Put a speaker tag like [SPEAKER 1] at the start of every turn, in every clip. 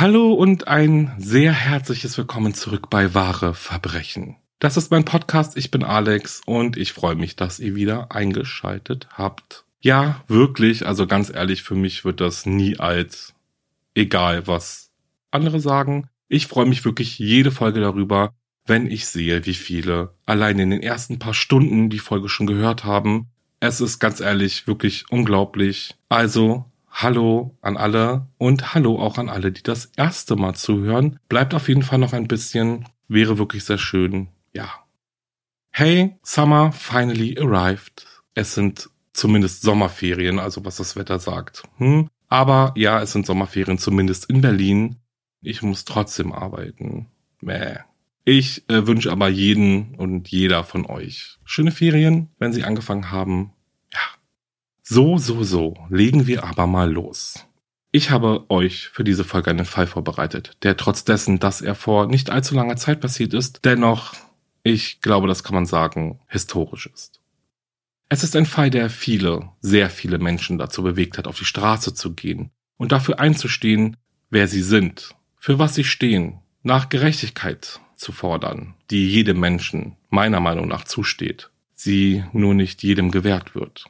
[SPEAKER 1] Hallo und ein sehr herzliches Willkommen zurück bei Wahre Verbrechen. Das ist mein Podcast, ich bin Alex und ich freue mich, dass ihr wieder eingeschaltet habt. Ja, wirklich, also ganz ehrlich, für mich wird das nie als egal, was andere sagen. Ich freue mich wirklich jede Folge darüber, wenn ich sehe, wie viele allein in den ersten paar Stunden die Folge schon gehört haben. Es ist ganz ehrlich wirklich unglaublich. Also, hallo an alle und hallo auch an alle, die das erste Mal zuhören. Bleibt auf jeden Fall noch ein bisschen, wäre wirklich sehr schön, ja. Hey, Summer finally arrived. Es sind zumindest Sommerferien, also was das Wetter sagt. Aber ja, es sind Sommerferien, zumindest in Berlin. Ich muss trotzdem arbeiten. Mäh. Ich wünsche aber jeden und jeder von euch schöne Ferien, wenn sie angefangen haben. Ja. So, legen wir aber mal los. Ich habe euch für diese Folge einen Fall vorbereitet, der trotz dessen, dass er vor nicht allzu langer Zeit passiert ist, dennoch, ich glaube, das kann man sagen, historisch ist. Es ist ein Fall, der sehr viele Menschen dazu bewegt hat, auf die Straße zu gehen und dafür einzustehen, wer sie sind, für was sie stehen, nach Gerechtigkeit zu fordern, die jedem Menschen meiner Meinung nach zusteht, sie nur nicht jedem gewährt wird.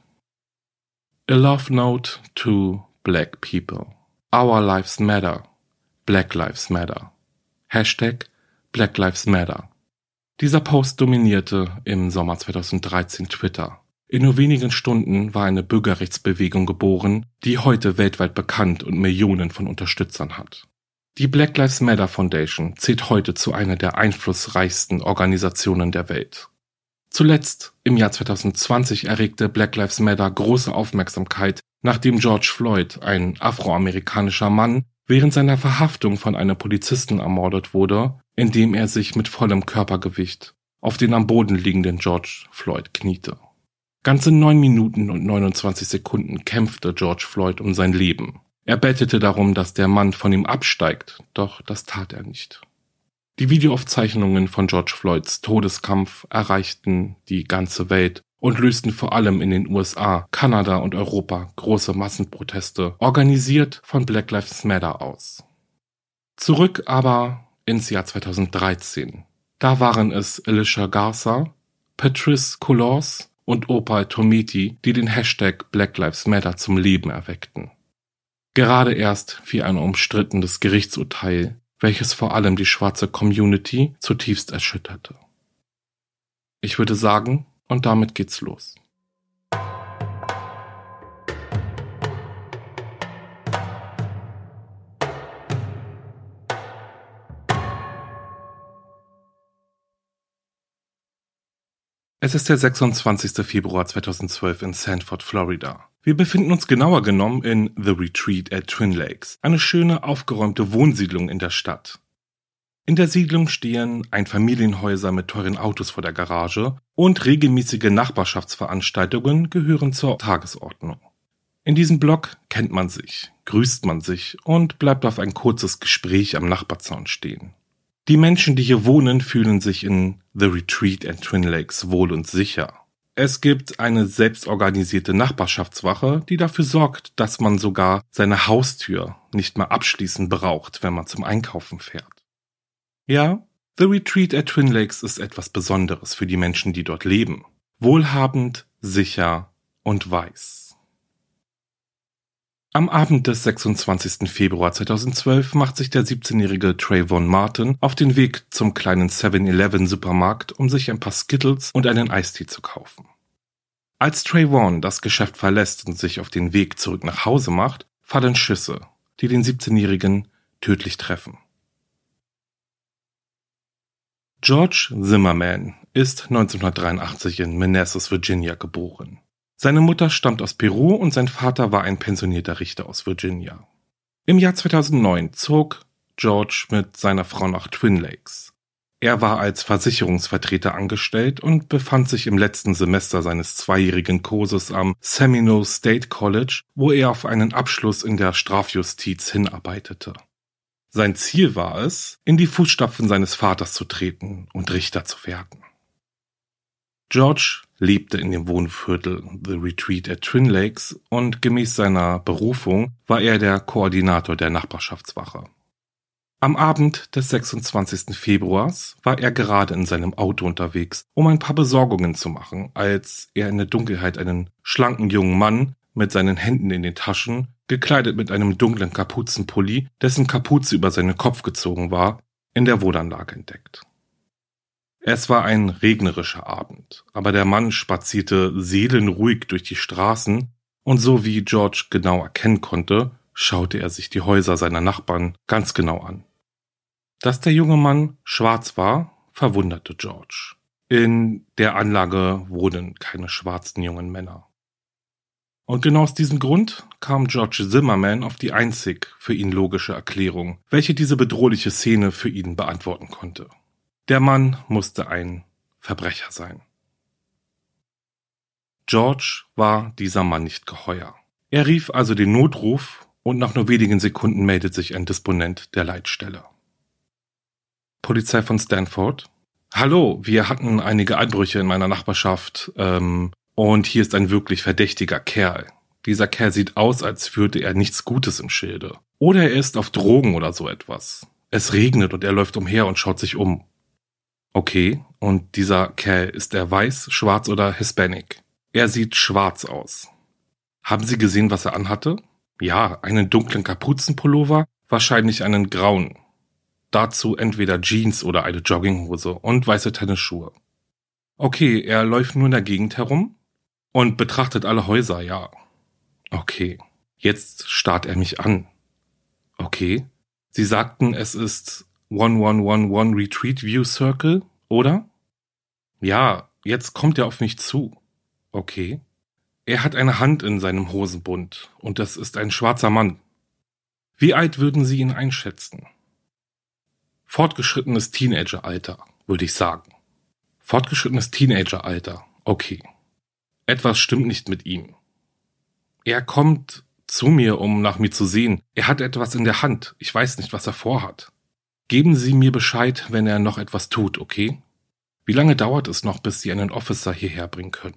[SPEAKER 1] A love note to black people. Our lives matter. Black lives matter. Hashtag Black Lives Matter. Dieser Post dominierte im Sommer 2013 Twitter. In nur wenigen Stunden war eine Bürgerrechtsbewegung geboren, die heute weltweit bekannt und Millionen von Unterstützern hat. Die Black Lives Matter Foundation zählt heute zu einer der einflussreichsten Organisationen der Welt. Zuletzt, im Jahr 2020, erregte Black Lives Matter große Aufmerksamkeit, nachdem George Floyd, ein afroamerikanischer Mann, während seiner Verhaftung von einem Polizisten ermordet wurde, indem er sich mit vollem Körpergewicht auf den am Boden liegenden George Floyd kniete. Ganze 9 Minuten und 29 Sekunden kämpfte George Floyd um sein Leben. Er bettelte darum, dass der Mann von ihm absteigt, doch das tat er nicht. Die Videoaufzeichnungen von George Floyds Todeskampf erreichten die ganze Welt und lösten vor allem in den USA, Kanada und Europa große Massenproteste, organisiert von Black Lives Matter aus. Zurück aber ins Jahr 2013. Da waren es Alicia Garza, Patrisse Cullors und Opal Tometi, die den Hashtag Black Lives Matter zum Leben erweckten. Gerade erst fiel ein umstrittenes Gerichtsurteil, welches vor allem die schwarze Community zutiefst erschütterte. Ich würde sagen, und damit geht's los. Es ist der 26. Februar 2012 in Sanford, Florida. Wir befinden uns genauer genommen in The Retreat at Twin Lakes, eine schöne, aufgeräumte Wohnsiedlung in der Stadt. In der Siedlung stehen Einfamilienhäuser mit teuren Autos vor der Garage und regelmäßige Nachbarschaftsveranstaltungen gehören zur Tagesordnung. In diesem Block kennt man sich, grüßt man sich und bleibt auf ein kurzes Gespräch am Nachbarzaun stehen. Die Menschen, die hier wohnen, fühlen sich in The Retreat at Twin Lakes wohl und sicher. Es gibt eine selbstorganisierte Nachbarschaftswache, die dafür sorgt, dass man sogar seine Haustür nicht mal abschließen braucht, wenn man zum Einkaufen fährt. Ja, The Retreat at Twin Lakes ist etwas Besonderes für die Menschen, die dort leben. Wohlhabend, sicher und weiß. Am Abend des 26. Februar 2012 macht sich der 17-jährige Trayvon Martin auf den Weg zum kleinen 7-Eleven-Supermarkt, um sich ein paar Skittles und einen Eistee zu kaufen. Als Trayvon das Geschäft verlässt und sich auf den Weg zurück nach Hause macht, fallen Schüsse, die den 17-jährigen tödlich treffen. George Zimmerman ist 1983 in Manassas, Virginia geboren. Seine Mutter stammt aus Peru und sein Vater war ein pensionierter Richter aus Virginia. Im Jahr 2009 zog George mit seiner Frau nach Twin Lakes. Er war als Versicherungsvertreter angestellt und befand sich im letzten Semester seines 2-jährigen Kurses am Seminole State College, wo er auf einen Abschluss in der Strafjustiz hinarbeitete. Sein Ziel war es, in die Fußstapfen seines Vaters zu treten und Richter zu werden. George lebte in dem Wohnviertel The Retreat at Twin Lakes und gemäß seiner Berufung war er der Koordinator der Nachbarschaftswache. Am Abend des 26. Februars war er gerade in seinem Auto unterwegs, um ein paar Besorgungen zu machen, als er in der Dunkelheit einen schlanken jungen Mann mit seinen Händen in den Taschen, gekleidet mit einem dunklen Kapuzenpulli, dessen Kapuze über seinen Kopf gezogen war, in der Wohnanlage entdeckt. Es war ein regnerischer Abend, aber der Mann spazierte seelenruhig durch die Straßen und so wie George genau erkennen konnte, schaute er sich die Häuser seiner Nachbarn ganz genau an. Dass der junge Mann schwarz war, verwunderte George. In der Anlage wohnen keine schwarzen jungen Männer. Und genau aus diesem Grund kam George Zimmerman auf die einzig für ihn logische Erklärung, welche diese bedrohliche Szene für ihn beantworten konnte. Der Mann musste ein Verbrecher sein. George war dieser Mann nicht geheuer. Er rief also den Notruf und nach nur wenigen Sekunden meldet sich ein Disponent der Leitstelle. Polizei von Stanford. Hallo, wir hatten einige Einbrüche in meiner Nachbarschaft und hier ist ein wirklich verdächtiger Kerl. Dieser Kerl sieht aus, als führte er nichts Gutes im Schilde. Oder er ist auf Drogen oder so etwas. Es regnet und er läuft umher und schaut sich um. Okay, und dieser Kerl, ist er weiß, schwarz oder Hispanic? Er sieht schwarz aus. Haben Sie gesehen, was er anhatte? Ja, einen dunklen Kapuzenpullover, wahrscheinlich einen grauen. Dazu entweder Jeans oder eine Jogginghose und weiße Tennisschuhe. Okay, er läuft nur in der Gegend herum und betrachtet alle Häuser, ja. Okay, jetzt starrt er mich an. Okay, Sie sagten, es ist 1111 Retreat View Circle, oder? Ja, jetzt kommt er auf mich zu. Okay. Er hat eine Hand in seinem Hosenbund und das ist ein schwarzer Mann. Wie alt würden Sie ihn einschätzen? Fortgeschrittenes Teenageralter, würde ich sagen. Fortgeschrittenes Teenageralter, okay. Etwas stimmt nicht mit ihm. Er kommt zu mir, um nach mir zu sehen. Er hat etwas in der Hand. Ich weiß nicht, was er vorhat. Geben Sie mir Bescheid, wenn er noch etwas tut, okay? Wie lange dauert es noch, bis Sie einen Officer hierher bringen können?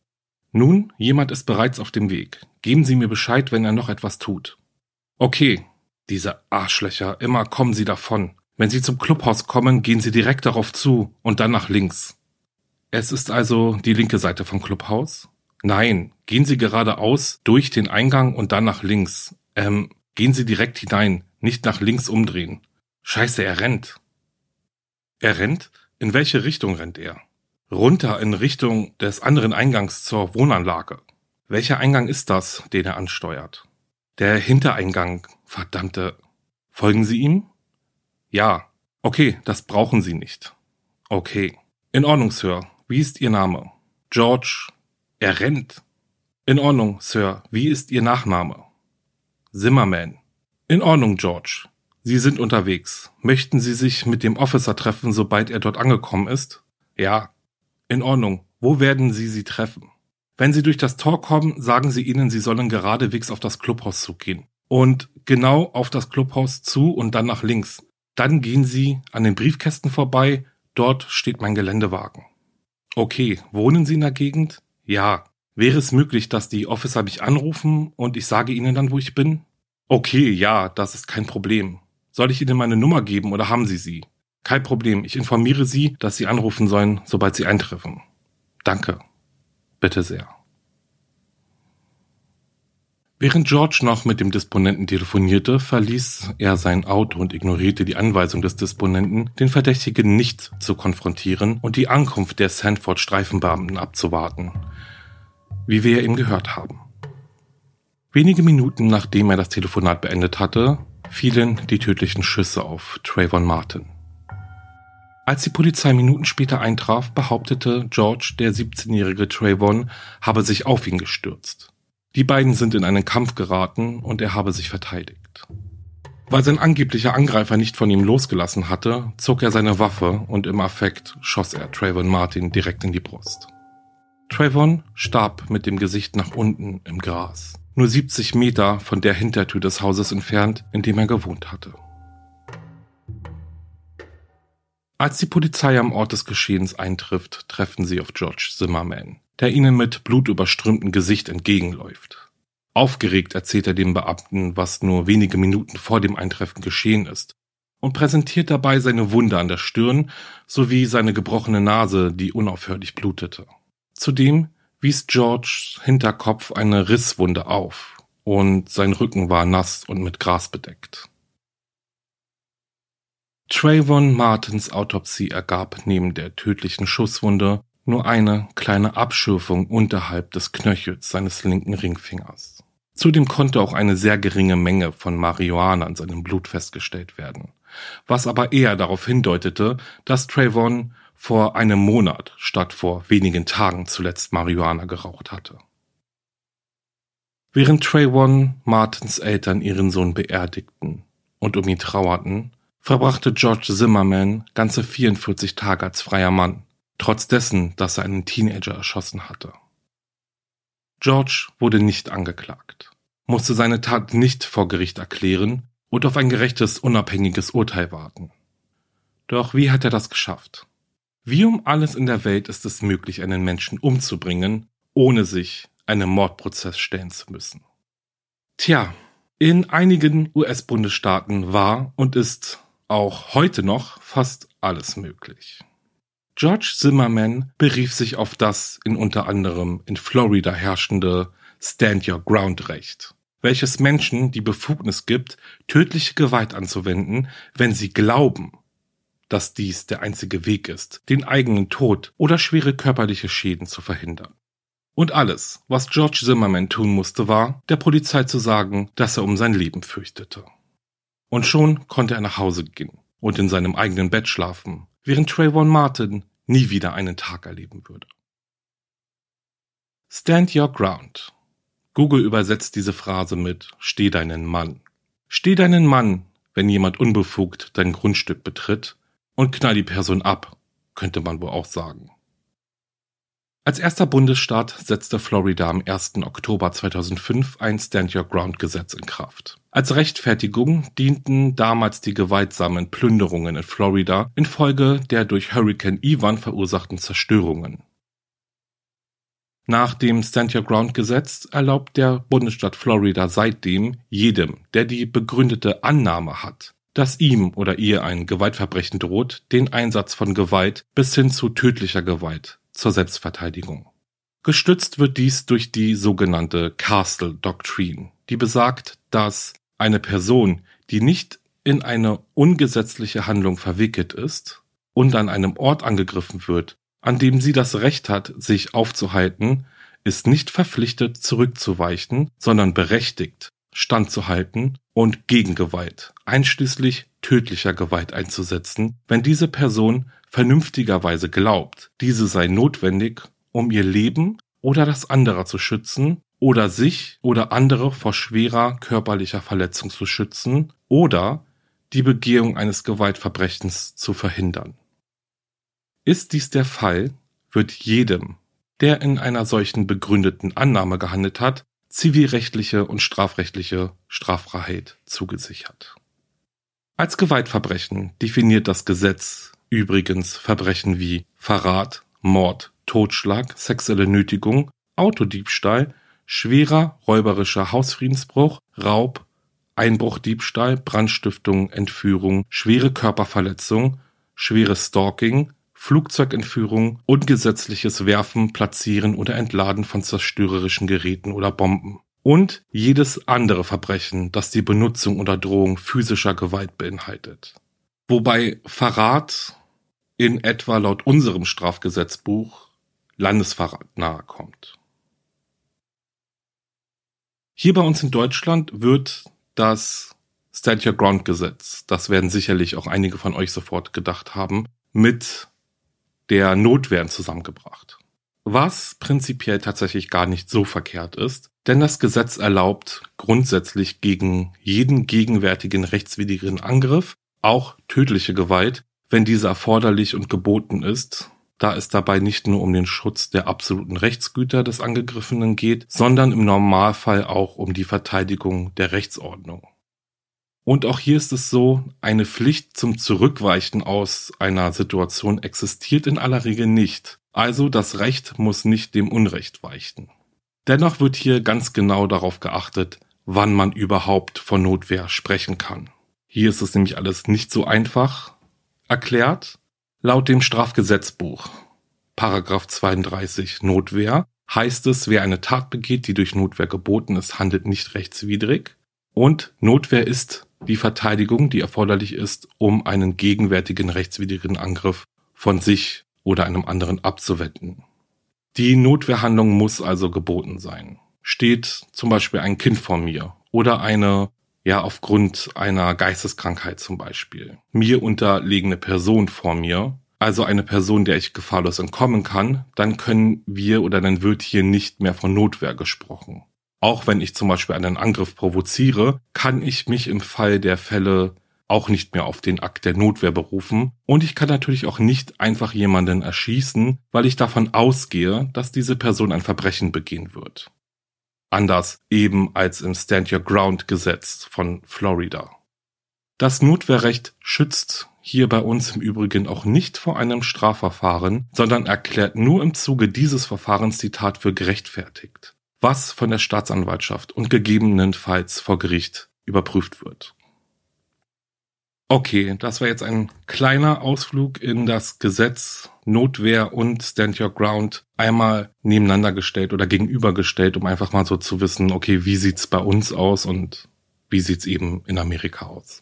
[SPEAKER 1] Nun, jemand ist bereits auf dem Weg. Geben Sie mir Bescheid, wenn er noch etwas tut. Okay, diese Arschlöcher, immer kommen Sie davon. Wenn Sie zum Clubhaus kommen, gehen Sie direkt darauf zu und dann nach links. Es ist also die linke Seite vom Clubhaus? Nein, gehen Sie geradeaus durch den Eingang und dann nach links. Gehen Sie direkt hinein, nicht nach links umdrehen. Scheiße, er rennt. Er rennt? In welche Richtung rennt er? Runter in Richtung des anderen Eingangs zur Wohnanlage. Welcher Eingang ist das, den er ansteuert? Der Hintereingang, verdammte. Folgen Sie ihm? Ja. Okay, das brauchen Sie nicht. Okay. In Ordnung, Sir. Wie ist Ihr Name? George. Er rennt. In Ordnung, Sir. Wie ist Ihr Nachname? Zimmerman. In Ordnung, George. Sie sind unterwegs. Möchten Sie sich mit dem Officer treffen, sobald er dort angekommen ist? Ja. In Ordnung. Wo werden Sie sie treffen? Wenn Sie durch das Tor kommen, sagen Sie ihnen, Sie sollen geradewegs auf das Clubhaus zugehen. Und genau auf das Clubhaus zu und dann nach links. Dann gehen Sie an den Briefkästen vorbei. Dort steht mein Geländewagen. Okay, wohnen Sie in der Gegend? Ja. Wäre es möglich, dass die Officer mich anrufen und ich sage ihnen dann, wo ich bin? Okay, ja, das ist kein Problem. Soll ich Ihnen meine Nummer geben oder haben Sie sie? Kein Problem, ich informiere Sie, dass Sie anrufen sollen, sobald Sie eintreffen. Danke. Bitte sehr. Während George noch mit dem Disponenten telefonierte, verließ er sein Auto und ignorierte die Anweisung des Disponenten, den Verdächtigen nicht zu konfrontieren und die Ankunft der Sanford-Streifenbeamten abzuwarten, wie wir eben gehört haben. Wenige Minuten nachdem er das Telefonat beendet hatte, fielen die tödlichen Schüsse auf Trayvon Martin. Als die Polizei Minuten später eintraf, behauptete George, der 17-jährige Trayvon habe sich auf ihn gestürzt. Die beiden sind in einen Kampf geraten und er habe sich verteidigt. Weil sein angeblicher Angreifer nicht von ihm losgelassen hatte, zog er seine Waffe und im Affekt schoss er Trayvon Martin direkt in die Brust. Trayvon starb mit dem Gesicht nach unten im Gras, nur 70 Meter von der Hintertür des Hauses entfernt, in dem er gewohnt hatte. Als die Polizei am Ort des Geschehens eintrifft, treffen sie auf George Zimmerman, der ihnen mit blutüberströmtem Gesicht entgegenläuft. Aufgeregt erzählt er dem Beamten, was nur wenige Minuten vor dem Eintreffen geschehen ist und präsentiert dabei seine Wunde an der Stirn sowie seine gebrochene Nase, die unaufhörlich blutete. Zudem wies Georges Hinterkopf eine Risswunde auf und sein Rücken war nass und mit Gras bedeckt. Trayvon Martins Autopsie ergab neben der tödlichen Schusswunde nur eine kleine Abschürfung unterhalb des Knöchels seines linken Ringfingers. Zudem konnte auch eine sehr geringe Menge von Marihuana in seinem Blut festgestellt werden, was aber eher darauf hindeutete, dass Trayvon vor einem Monat statt vor wenigen Tagen zuletzt Marihuana geraucht hatte. Während Trayvon Martins Eltern ihren Sohn beerdigten und um ihn trauerten, verbrachte George Zimmerman ganze 44 Tage als freier Mann, trotz dessen, dass er einen Teenager erschossen hatte. George wurde nicht angeklagt, musste seine Tat nicht vor Gericht erklären und auf ein gerechtes, unabhängiges Urteil warten. Doch wie hat er das geschafft? Wie um alles in der Welt ist es möglich, einen Menschen umzubringen, ohne sich einem Mordprozess stellen zu müssen? Tja, in einigen US-Bundesstaaten war und ist auch heute noch fast alles möglich. George Zimmerman berief sich auf das unter anderem in Florida herrschende Stand-Your-Ground-Recht, welches Menschen die Befugnis gibt, tödliche Gewalt anzuwenden, wenn sie glauben, dass dies der einzige Weg ist, den eigenen Tod oder schwere körperliche Schäden zu verhindern. Und alles, was George Zimmerman tun musste, war, der Polizei zu sagen, dass er um sein Leben fürchtete. Und schon konnte er nach Hause gehen und in seinem eigenen Bett schlafen, während Trayvon Martin nie wieder einen Tag erleben würde. Stand your ground. Google übersetzt diese Phrase mit Steh deinen Mann. Steh deinen Mann, wenn jemand unbefugt dein Grundstück betritt, und knall die Person ab, könnte man wohl auch sagen. Als erster Bundesstaat setzte Florida am 1. Oktober 2005 ein Stand-Your-Ground-Gesetz in Kraft. Als Rechtfertigung dienten damals die gewaltsamen Plünderungen in Florida infolge der durch Hurrikan Ivan verursachten Zerstörungen. Nach dem Stand-Your-Ground-Gesetz erlaubt der Bundesstaat Florida seitdem jedem, der die begründete Annahme hat, dass ihm oder ihr ein Gewaltverbrechen droht, den Einsatz von Gewalt bis hin zu tödlicher Gewalt zur Selbstverteidigung. Gestützt wird dies durch die sogenannte Castle Doctrine, die besagt, dass eine Person, die nicht in eine ungesetzliche Handlung verwickelt ist und an einem Ort angegriffen wird, an dem sie das Recht hat, sich aufzuhalten, ist nicht verpflichtet, zurückzuweichen, sondern berechtigt, standzuhalten und Gegengewalt, einschließlich tödlicher Gewalt einzusetzen, wenn diese Person vernünftigerweise glaubt, diese sei notwendig, um ihr Leben oder das anderer zu schützen oder sich oder andere vor schwerer körperlicher Verletzung zu schützen oder die Begehung eines Gewaltverbrechens zu verhindern. Ist dies der Fall, wird jedem, der in einer solchen begründeten Annahme gehandelt hat, zivilrechtliche und strafrechtliche Straffreiheit zugesichert. Als Gewaltverbrechen definiert das Gesetz übrigens Verbrechen wie Verrat, Mord, Totschlag, sexuelle Nötigung, Autodiebstahl, schwerer räuberischer Hausfriedensbruch, Raub, Einbruchdiebstahl, Brandstiftung, Entführung, schwere Körperverletzung, schweres Stalking, Flugzeugentführung, ungesetzliches Werfen, Platzieren oder Entladen von zerstörerischen Geräten oder Bomben und jedes andere Verbrechen, das die Benutzung oder Drohung physischer Gewalt beinhaltet. Wobei Verrat in etwa laut unserem Strafgesetzbuch Landesverrat nahe kommt. Hier bei uns in Deutschland wird das Stand-Your-Ground-Gesetz, das werden sicherlich auch einige von euch sofort gedacht haben, mit der Notwehr zusammengebracht. Was prinzipiell tatsächlich gar nicht so verkehrt ist, denn das Gesetz erlaubt grundsätzlich gegen jeden gegenwärtigen rechtswidrigen Angriff auch tödliche Gewalt, wenn diese erforderlich und geboten ist, da es dabei nicht nur um den Schutz der absoluten Rechtsgüter des Angegriffenen geht, sondern im Normalfall auch um die Verteidigung der Rechtsordnung. Und auch hier ist es so, eine Pflicht zum Zurückweichen aus einer Situation existiert in aller Regel nicht. Also das Recht muss nicht dem Unrecht weichen. Dennoch wird hier ganz genau darauf geachtet, wann man überhaupt von Notwehr sprechen kann. Hier ist es nämlich alles nicht so einfach erklärt. Laut dem Strafgesetzbuch, Paragraph 32 Notwehr, heißt es, wer eine Tat begeht, die durch Notwehr geboten ist, handelt nicht rechtswidrig. Und Notwehr ist die Verteidigung, die erforderlich ist, um einen gegenwärtigen rechtswidrigen Angriff von sich oder einem anderen abzuwenden. Die Notwehrhandlung muss also geboten sein. Steht zum Beispiel ein Kind vor mir oder eine, aufgrund einer Geisteskrankheit zum Beispiel, mir unterlegene Person vor mir, also eine Person, der ich gefahrlos entkommen kann, dann dann wird hier nicht mehr von Notwehr gesprochen. Auch wenn ich zum Beispiel einen Angriff provoziere, kann ich mich im Fall der Fälle auch nicht mehr auf den Akt der Notwehr berufen. Und ich kann natürlich auch nicht einfach jemanden erschießen, weil ich davon ausgehe, dass diese Person ein Verbrechen begehen wird. Anders eben als im Stand Your Ground Gesetz von Florida. Das Notwehrrecht schützt hier bei uns im Übrigen auch nicht vor einem Strafverfahren, sondern erklärt nur im Zuge dieses Verfahrens die Tat für gerechtfertigt, was von der Staatsanwaltschaft und gegebenenfalls vor Gericht überprüft wird. Okay, das war jetzt ein kleiner Ausflug in das Gesetz, Notwehr und Stand Your Ground einmal nebeneinander gestellt oder gegenübergestellt, um einfach mal so zu wissen, okay, wie sieht's bei uns aus und wie sieht's eben in Amerika aus.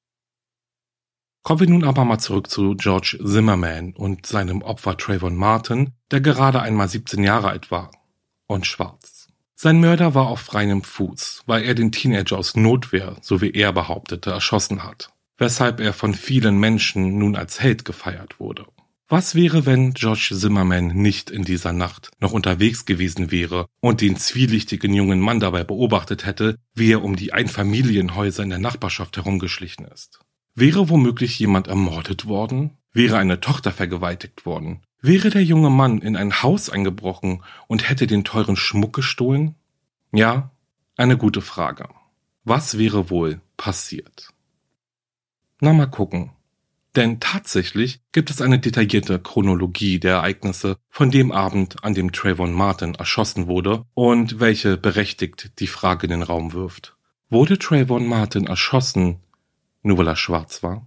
[SPEAKER 1] Kommen wir nun aber mal zurück zu George Zimmerman und seinem Opfer Trayvon Martin, der gerade einmal 17 Jahre alt war und schwarz. Sein Mörder war auf freiem Fuß, weil er den Teenager aus Notwehr, so wie er behauptete, erschossen hat, weshalb er von vielen Menschen nun als Held gefeiert wurde. Was wäre, wenn George Zimmerman nicht in dieser Nacht noch unterwegs gewesen wäre und den zwielichtigen jungen Mann dabei beobachtet hätte, wie er um die Einfamilienhäuser in der Nachbarschaft herumgeschlichen ist? Wäre womöglich jemand ermordet worden? Wäre eine Tochter vergewaltigt worden? Wäre der junge Mann in ein Haus eingebrochen und hätte den teuren Schmuck gestohlen? Ja, eine gute Frage. Was wäre wohl passiert? Na, mal gucken. Denn tatsächlich gibt es eine detaillierte Chronologie der Ereignisse von dem Abend, an dem Trayvon Martin erschossen wurde und welche berechtigt die Frage in den Raum wirft. Wurde Trayvon Martin erschossen, nur weil er schwarz war?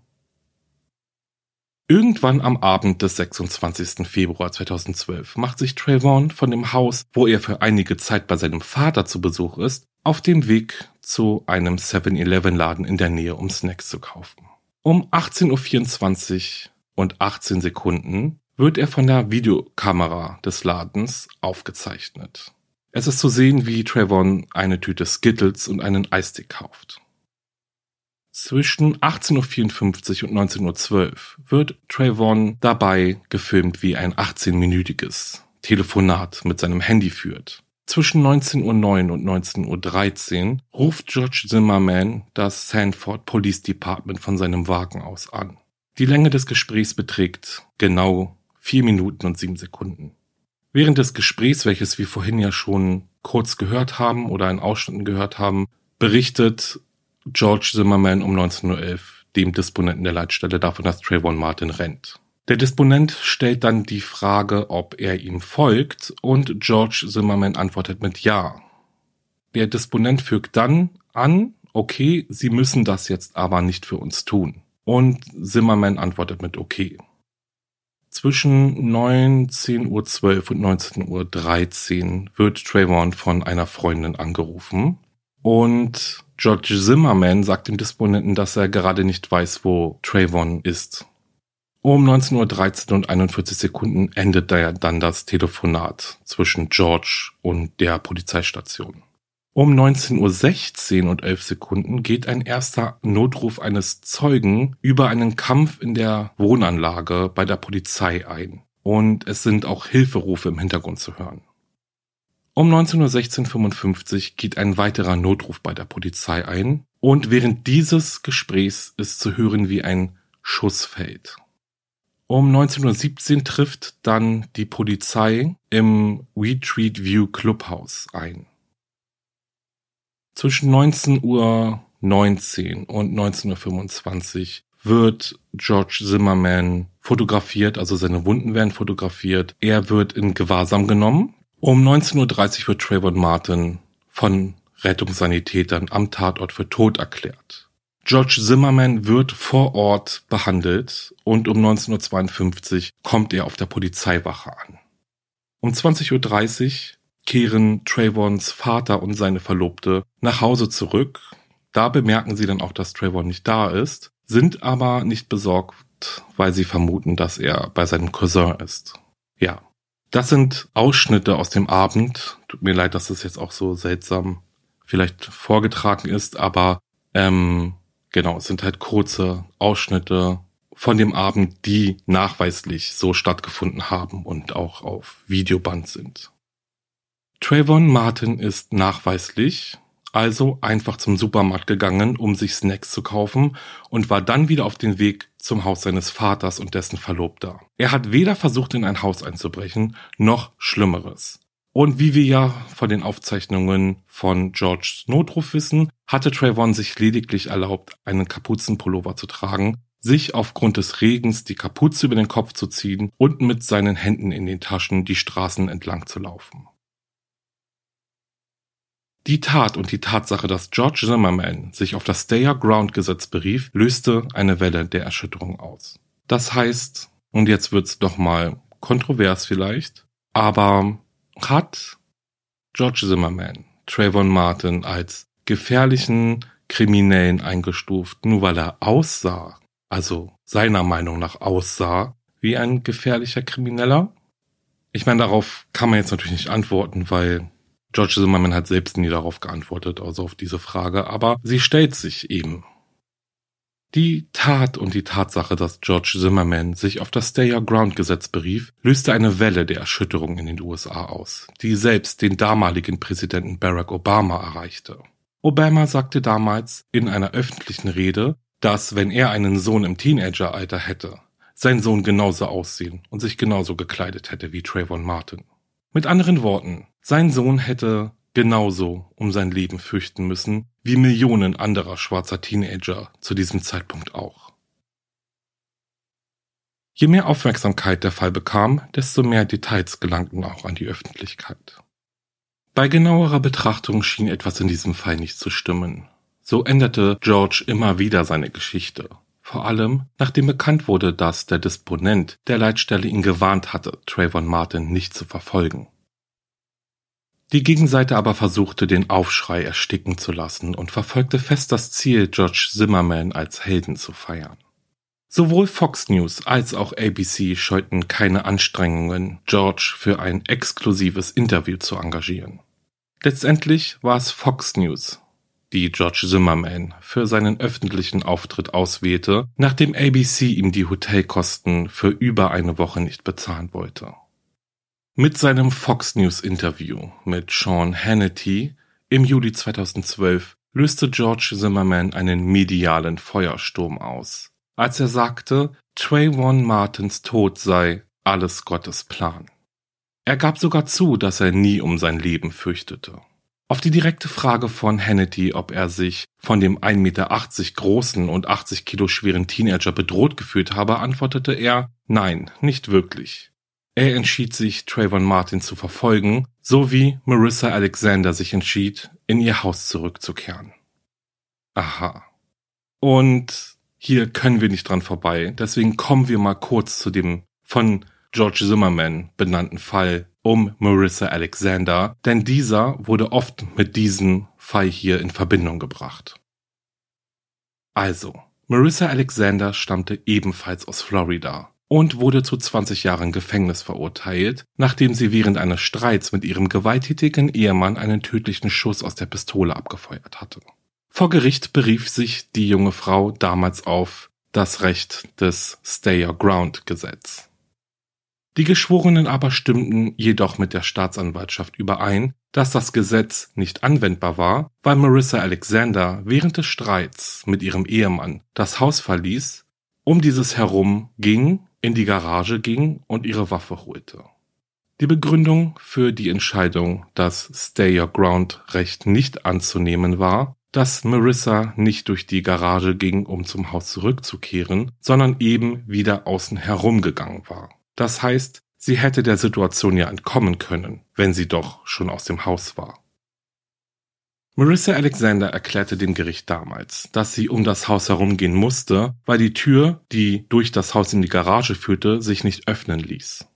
[SPEAKER 1] Irgendwann am Abend des 26. Februar 2012 macht sich Trayvon von dem Haus, wo er für einige Zeit bei seinem Vater zu Besuch ist, auf dem Weg zu einem 7-Eleven-Laden in der Nähe, um Snacks zu kaufen. Um 18:24 und 18 Sekunden wird er von der Videokamera des Ladens aufgezeichnet. Es ist zu sehen, wie Trayvon eine Tüte Skittles und einen Eisstick kauft. Zwischen 18:54 und 19:12 wird Trayvon dabei gefilmt, wie ein 18-minütiges Telefonat mit seinem Handy führt. Zwischen 19:09 und 19:13 ruft George Zimmerman das Sanford Police Department von seinem Wagen aus an. Die Länge des Gesprächs beträgt genau 4 Minuten und 7 Sekunden. Während des Gesprächs, welches wir vorhin ja schon kurz gehört haben oder in Ausschnitten gehört haben, berichtet George Zimmerman um 19:11 dem Disponenten der Leitstelle davon, dass Trayvon Martin rennt. Der Disponent stellt dann die Frage, ob er ihm folgt, und George Zimmerman antwortet mit Ja. Der Disponent fügt dann an, okay, Sie müssen das jetzt aber nicht für uns tun. Und Zimmerman antwortet mit okay. Zwischen 19:12 und 19:13 wird Trayvon von einer Freundin angerufen und George Zimmerman sagt dem Disponenten, dass er gerade nicht weiß, wo Trayvon ist. Um 19:13 und 41 Sekunden endet dann das Telefonat zwischen George und der Polizeistation. Um 19:16 und 11 Sekunden geht ein erster Notruf eines Zeugen über einen Kampf in der Wohnanlage bei der Polizei ein. Und es sind auch Hilferufe im Hintergrund zu hören. Um 19:16:55 geht ein weiterer Notruf bei der Polizei ein. Und während dieses Gesprächs ist zu hören, wie ein Schuss fällt. Um 19:17 trifft dann die Polizei im Retreat View Clubhouse ein. Zwischen 19:19 und 19:25 wird George Zimmerman fotografiert, also seine Wunden werden fotografiert. Er wird in Gewahrsam genommen. Um 19:30 wird Trayvon Martin von Rettungssanitätern am Tatort für tot erklärt. George Zimmerman wird vor Ort behandelt und um 19:52 Uhr kommt er auf der Polizeiwache an. Um 20:30 Uhr kehren Trayvons Vater und seine Verlobte nach Hause zurück. Da bemerken sie dann auch, dass Trayvon nicht da ist, sind aber nicht besorgt, weil sie vermuten, dass er bei seinem Cousin ist. Ja, das sind Ausschnitte aus dem Abend. Tut mir leid, dass das jetzt auch so seltsam vielleicht vorgetragen ist, aber genau, es sind halt kurze Ausschnitte von dem Abend, die nachweislich so stattgefunden haben und auch auf Videoband sind. Trayvon Martin ist nachweislich also einfach zum Supermarkt gegangen, um sich Snacks zu kaufen und war dann wieder auf dem Weg zum Haus seines Vaters und dessen Verlobter. Er hat weder versucht, in ein Haus einzubrechen, noch Schlimmeres. Und wie wir ja von den Aufzeichnungen von Georges Notruf wissen, hatte Trayvon sich lediglich erlaubt, einen Kapuzenpullover zu tragen, sich aufgrund des Regens die Kapuze über den Kopf zu ziehen und mit seinen Händen in den Taschen die Straßen entlang zu laufen. Die Tat und die Tatsache, dass George Zimmerman sich auf das Stay-Your-Ground-Gesetz berief, löste eine Welle der Erschütterung aus. Das heißt, und jetzt wird's doch mal kontrovers vielleicht, aber hat George Zimmerman Trayvon Martin als gefährlichen Kriminellen eingestuft, nur weil er aussah, also seiner Meinung nach aussah, wie ein gefährlicher Krimineller? Ich meine, darauf kann man jetzt natürlich nicht antworten, weil George Zimmerman hat selbst nie darauf geantwortet, also auf diese Frage, aber sie stellt sich eben. Die Tat und die Tatsache, dass George Zimmerman sich auf das Stay-Your-Ground-Gesetz berief, löste eine Welle der Erschütterung in den USA aus, die selbst den damaligen Präsidenten Barack Obama erreichte. Obama sagte damals in einer öffentlichen Rede, dass, wenn er einen Sohn im Teenageralter hätte, sein Sohn genauso aussehen und sich genauso gekleidet hätte wie Trayvon Martin. Mit anderen Worten, sein Sohn hätte genauso um sein Leben fürchten müssen, wie Millionen anderer schwarzer Teenager zu diesem Zeitpunkt auch. Je mehr Aufmerksamkeit der Fall bekam, desto mehr Details gelangten auch an die Öffentlichkeit. Bei genauerer Betrachtung schien etwas in diesem Fall nicht zu stimmen. So änderte George immer wieder seine Geschichte. Vor allem, nachdem bekannt wurde, dass der Disponent der Leitstelle ihn gewarnt hatte, Trayvon Martin nicht zu verfolgen. Die Gegenseite aber versuchte, den Aufschrei ersticken zu lassen und verfolgte fest das Ziel, George Zimmerman als Helden zu feiern. Sowohl Fox News als auch ABC scheuten keine Anstrengungen, George für ein exklusives Interview zu engagieren. Letztendlich war es Fox News, die George Zimmerman für seinen öffentlichen Auftritt auswählte, nachdem ABC ihm die Hotelkosten für über eine Woche nicht bezahlen wollte. Mit seinem Fox News Interview mit Sean Hannity im Juli 2012 löste George Zimmerman einen medialen Feuersturm aus, als er sagte, Trayvon Martins Tod sei alles Gottes Plan. Er gab sogar zu, dass er nie um sein Leben fürchtete. Auf die direkte Frage von Hannity, ob er sich von dem 1,80 Meter großen und 80 Kilo schweren Teenager bedroht gefühlt habe, antwortete er, nein, nicht wirklich. Er entschied sich, Trayvon Martin zu verfolgen, so wie Marissa Alexander sich entschied, in ihr Haus zurückzukehren. Aha. Und hier können wir nicht dran vorbei, deswegen kommen wir mal kurz zu dem von George Zimmerman benannten Fall um Marissa Alexander, denn dieser wurde oft mit diesem Fall hier in Verbindung gebracht. Also, Marissa Alexander stammte ebenfalls aus Florida und wurde zu 20 Jahren Gefängnis verurteilt, nachdem sie während eines Streits mit ihrem gewalttätigen Ehemann einen tödlichen Schuss aus der Pistole abgefeuert hatte. Vor Gericht berief sich die junge Frau damals auf das Recht des Stay-Your-Ground-Gesetz. Die Geschworenen aber stimmten jedoch mit der Staatsanwaltschaft überein, dass das Gesetz nicht anwendbar war, weil Marissa Alexander während des Streits mit ihrem Ehemann das Haus verließ, um dieses herum ging, in die Garage ging und ihre Waffe holte. Die Begründung für die Entscheidung, das Stay-Your-Ground-Recht nicht anzunehmen war, dass Marissa nicht durch die Garage ging, um zum Haus zurückzukehren, sondern eben wieder außen herum gegangen war. Das heißt, sie hätte der Situation ja entkommen können, wenn sie doch schon aus dem Haus war. Marissa Alexander erklärte dem Gericht damals, dass sie um das Haus herumgehen musste, weil die Tür, die durch das Haus in die Garage führte, sich nicht öffnen ließ.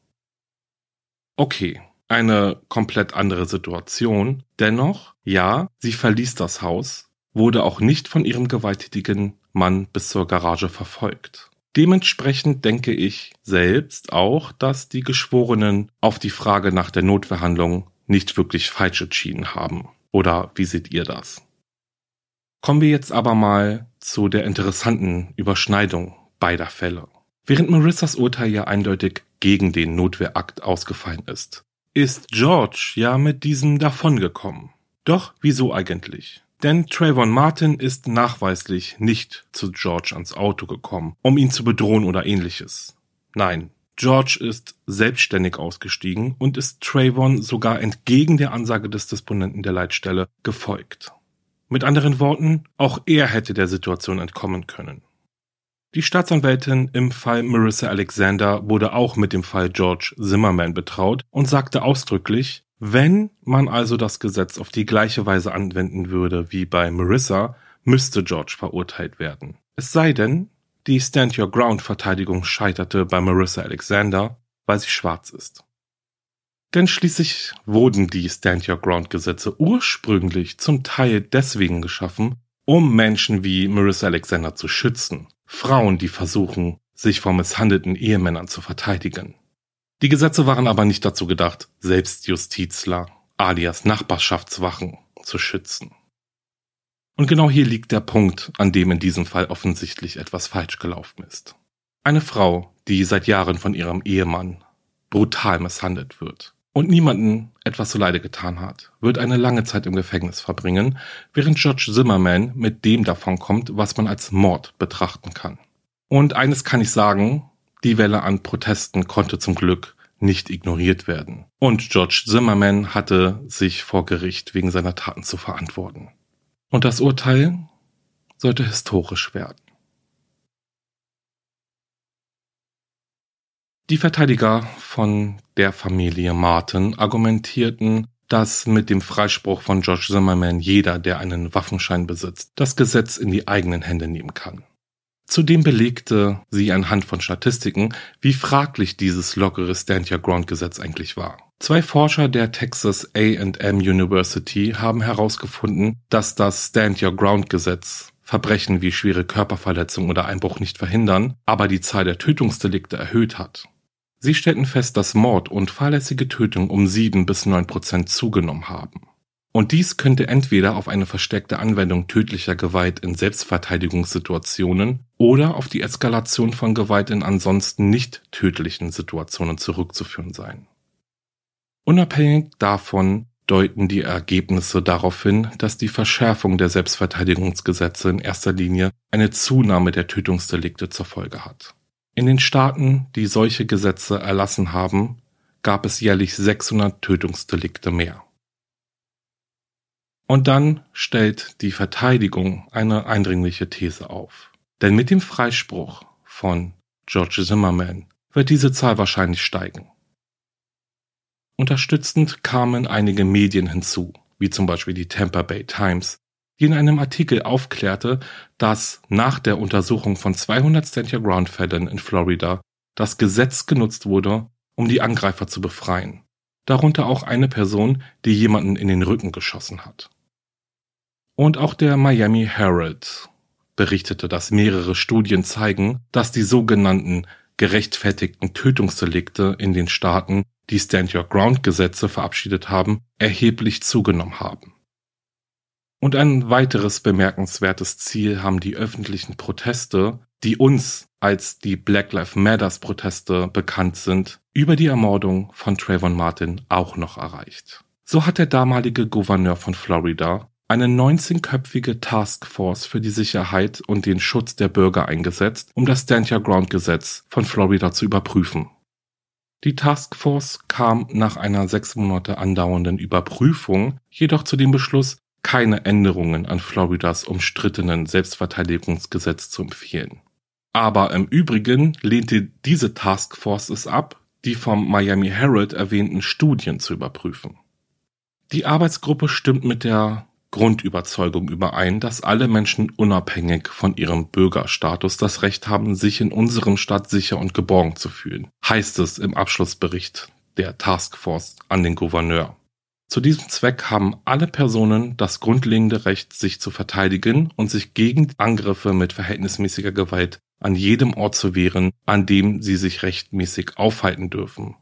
[SPEAKER 1] Okay, eine komplett andere Situation. Dennoch, ja, sie verließ das Haus, wurde auch nicht von ihrem gewalttätigen Mann bis zur Garage verfolgt. Dementsprechend denke ich selbst auch, dass die Geschworenen auf die Frage nach der Notverhandlung nicht wirklich falsch entschieden haben. Oder wie seht ihr das? Kommen wir jetzt aber mal zu der interessanten Überschneidung beider Fälle. Während Marissas Urteil ja eindeutig gegen den Notwehrakt ausgefallen ist George ja mit diesem davongekommen. Doch wieso eigentlich? Denn Trayvon Martin ist nachweislich nicht zu George ans Auto gekommen, um ihn zu bedrohen oder ähnliches. Nein, George ist selbstständig ausgestiegen und ist Trayvon sogar entgegen der Ansage des Disponenten der Leitstelle gefolgt. Mit anderen Worten, auch er hätte der Situation entkommen können. Die Staatsanwältin im Fall Marissa Alexander wurde auch mit dem Fall George Zimmerman betraut und sagte ausdrücklich, wenn man also das Gesetz auf die gleiche Weise anwenden würde wie bei Marissa, müsste George verurteilt werden. Es sei denn, die Stand-Your-Ground-Verteidigung scheiterte bei Marissa Alexander, weil sie schwarz ist. Denn schließlich wurden die Stand-Your-Ground-Gesetze ursprünglich zum Teil deswegen geschaffen, um Menschen wie Marissa Alexander zu schützen, Frauen, die versuchen, sich vor misshandelten Ehemännern zu verteidigen. Die Gesetze waren aber nicht dazu gedacht, Selbstjustizler, alias Nachbarschaftswachen, zu schützen. Und genau hier liegt der Punkt, an dem in diesem Fall offensichtlich etwas falsch gelaufen ist. Eine Frau, die seit Jahren von ihrem Ehemann brutal misshandelt wird und niemanden etwas zuleide getan hat, wird eine lange Zeit im Gefängnis verbringen, während George Zimmerman mit dem davonkommt, was man als Mord betrachten kann. Und eines kann ich sagen, die Welle an Protesten konnte zum Glück nicht ignoriert werden. Und George Zimmerman hatte sich vor Gericht wegen seiner Taten zu verantworten. Und das Urteil sollte historisch werden. Die Verteidiger von der Familie Martin argumentierten, dass mit dem Freispruch von George Zimmerman jeder, der einen Waffenschein besitzt, das Gesetz in die eigenen Hände nehmen kann. Zudem belegte sie anhand von Statistiken, wie fraglich dieses lockere Stand-Your-Ground-Gesetz eigentlich war. 2 Forscher der Texas A&M University haben herausgefunden, dass das Stand-Your-Ground-Gesetz Verbrechen wie schwere Körperverletzung oder Einbruch nicht verhindern, aber die Zahl der Tötungsdelikte erhöht hat. Sie stellten fest, dass Mord und fahrlässige Tötung um 7-9% zugenommen haben. Und dies könnte entweder auf eine verstärkte Anwendung tödlicher Gewalt in Selbstverteidigungssituationen oder auf die Eskalation von Gewalt in ansonsten nicht tödlichen Situationen zurückzuführen sein. Unabhängig davon deuten die Ergebnisse darauf hin, dass die Verschärfung der Selbstverteidigungsgesetze in erster Linie eine Zunahme der Tötungsdelikte zur Folge hat. In den Staaten, die solche Gesetze erlassen haben, gab es jährlich 600 Tötungsdelikte mehr. Und dann stellt die Verteidigung eine eindringliche These auf. Denn mit dem Freispruch von George Zimmerman wird diese Zahl wahrscheinlich steigen. Unterstützend kamen einige Medien hinzu, wie zum Beispiel die Tampa Bay Times, die in einem Artikel aufklärte, dass nach der Untersuchung von 200 Stand-Your-Ground-Fällen in Florida das Gesetz genutzt wurde, um die Angreifer zu befreien. Darunter auch eine Person, die jemanden in den Rücken geschossen hat. Und auch der Miami Herald berichtete, dass mehrere Studien zeigen, dass die sogenannten gerechtfertigten Tötungsdelikte in den Staaten, die Stand-Your-Ground-Gesetze verabschiedet haben, erheblich zugenommen haben. Und ein weiteres bemerkenswertes Ziel haben die öffentlichen Proteste, die uns als die Black Lives Matters Proteste bekannt sind, über die Ermordung von Trayvon Martin auch noch erreicht. So hat der damalige Gouverneur von Florida eine 19-köpfige Taskforce für die Sicherheit und den Schutz der Bürger eingesetzt, um das Stand-Your-Ground-Gesetz von Florida zu überprüfen. Die Taskforce kam nach einer 6 Monate andauernden Überprüfung jedoch zu dem Beschluss, keine Änderungen an Floridas umstrittenen Selbstverteidigungsgesetz zu empfehlen. Aber im Übrigen lehnte diese Taskforce es ab, die vom Miami Herald erwähnten Studien zu überprüfen. Die Arbeitsgruppe stimmt mit der Grundüberzeugung überein, dass alle Menschen unabhängig von ihrem Bürgerstatus das Recht haben, sich in unserem Staat sicher und geborgen zu fühlen, heißt es im Abschlussbericht der Taskforce an den Gouverneur. Zu diesem Zweck haben alle Personen das grundlegende Recht, sich zu verteidigen und sich gegen Angriffe mit verhältnismäßiger Gewalt an jedem Ort zu wehren, an dem sie sich rechtmäßig aufhalten dürfen.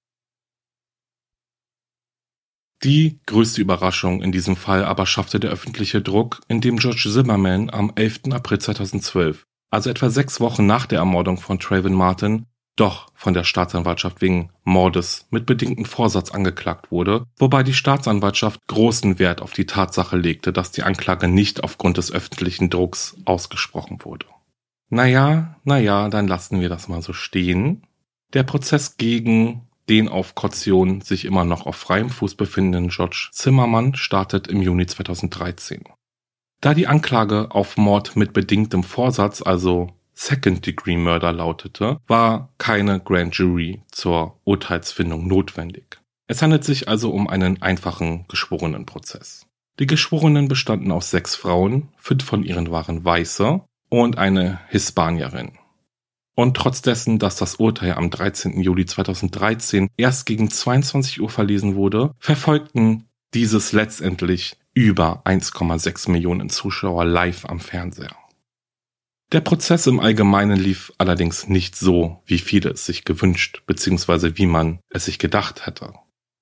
[SPEAKER 1] Die größte Überraschung in diesem Fall aber schaffte der öffentliche Druck, indem George Zimmerman am 11. April 2012, also etwa 6 Wochen nach der Ermordung von Trayvon Martin, doch von der Staatsanwaltschaft wegen Mordes mit bedingtem Vorsatz angeklagt wurde, wobei die Staatsanwaltschaft großen Wert auf die Tatsache legte, dass die Anklage nicht aufgrund des öffentlichen Drucks ausgesprochen wurde. Naja, dann lassen wir das mal so stehen. Der Prozess gegen den auf Kaution sich immer noch auf freiem Fuß befindenden George Zimmerman startet im Juni 2013. Da die Anklage auf Mord mit bedingtem Vorsatz, also Second-Degree-Murder lautete, war keine Grand Jury zur Urteilsfindung notwendig. Es handelt sich also um einen einfachen Geschworenenprozess. Die Geschworenen bestanden aus 6 Frauen, 5 von ihnen waren Weiße und eine Hispanierin. Und trotz dessen, dass das Urteil am 13. Juli 2013 erst gegen 22 Uhr verlesen wurde, verfolgten dieses letztendlich über 1,6 Millionen Zuschauer live am Fernseher. Der Prozess im Allgemeinen lief allerdings nicht so, wie viele es sich gewünscht bzw. wie man es sich gedacht hätte.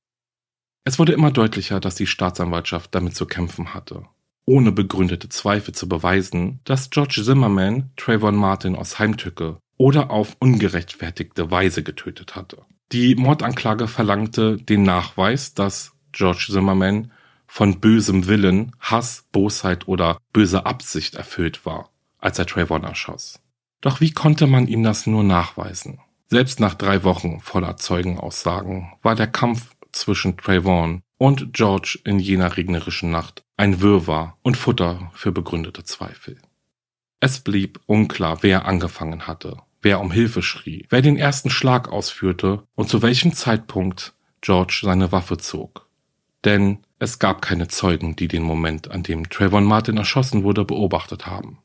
[SPEAKER 1] Es wurde immer deutlicher, dass die Staatsanwaltschaft damit zu kämpfen hatte, ohne begründete Zweifel zu beweisen, dass George Zimmerman Trayvon Martin aus Heimtücke oder auf ungerechtfertigte Weise getötet hatte. Die Mordanklage verlangte den Nachweis, dass George Zimmerman von bösem Willen, Hass, Bosheit oder böser Absicht erfüllt war, als er Trayvon erschoss. Doch wie konnte man ihm das nur nachweisen? Selbst nach 3 Wochen voller Zeugenaussagen war der Kampf zwischen Trayvon und George in jener regnerischen Nacht ein Wirrwarr und Futter für begründete Zweifel. Es blieb unklar, wer angefangen hatte, wer um Hilfe schrie, wer den ersten Schlag ausführte und zu welchem Zeitpunkt George seine Waffe zog. Denn es gab keine Zeugen, die den Moment, an dem Trayvon Martin erschossen wurde, beobachtet haben.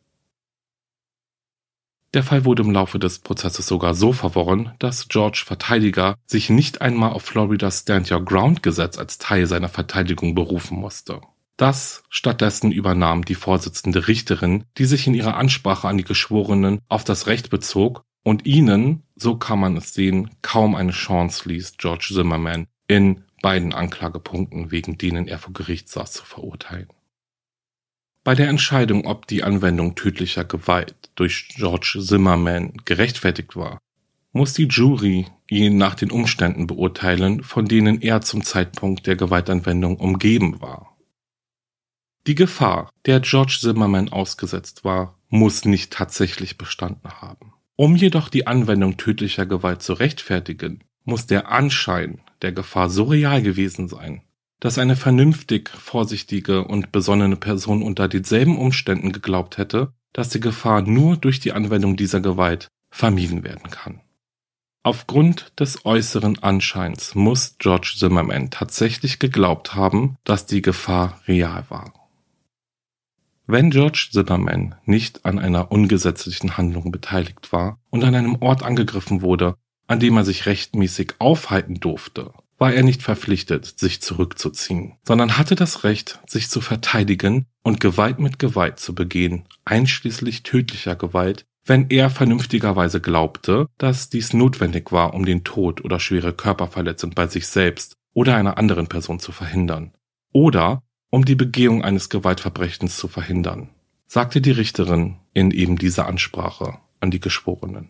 [SPEAKER 1] Der Fall wurde im Laufe des Prozesses sogar so verworren, dass George Verteidiger sich nicht einmal auf Floridas Stand Your Ground Gesetz als Teil seiner Verteidigung berufen musste. Das stattdessen übernahm die Vorsitzende Richterin, die sich in ihrer Ansprache an die Geschworenen auf das Recht bezog und ihnen, so kann man es sehen, kaum eine Chance ließ, George Zimmerman in beiden Anklagepunkten, wegen denen er vor Gericht saß, zu verurteilen. Bei der Entscheidung, ob die Anwendung tödlicher Gewalt durch George Zimmerman gerechtfertigt war, muss die Jury ihn nach den Umständen beurteilen, von denen er zum Zeitpunkt der Gewaltanwendung umgeben war. Die Gefahr, der George Zimmerman ausgesetzt war, muss nicht tatsächlich bestanden haben. Um jedoch die Anwendung tödlicher Gewalt zu rechtfertigen, muss der Anschein der Gefahr so real gewesen sein, dass eine vernünftig, vorsichtige und besonnene Person unter denselben Umständen geglaubt hätte, dass die Gefahr nur durch die Anwendung dieser Gewalt vermieden werden kann. Aufgrund des äußeren Anscheins muss George Zimmerman tatsächlich geglaubt haben, dass die Gefahr real war. Wenn George Zimmerman nicht an einer ungesetzlichen Handlung beteiligt war und an einem Ort angegriffen wurde, an dem er sich rechtmäßig aufhalten durfte, war er nicht verpflichtet, sich zurückzuziehen, sondern hatte das Recht, sich zu verteidigen und Gewalt mit Gewalt zu begehen, einschließlich tödlicher Gewalt, wenn er vernünftigerweise glaubte, dass dies notwendig war, um den Tod oder schwere Körperverletzung bei sich selbst oder einer anderen Person zu verhindern, oder um die Begehung eines Gewaltverbrechens zu verhindern, sagte die Richterin in eben dieser Ansprache an die Geschworenen.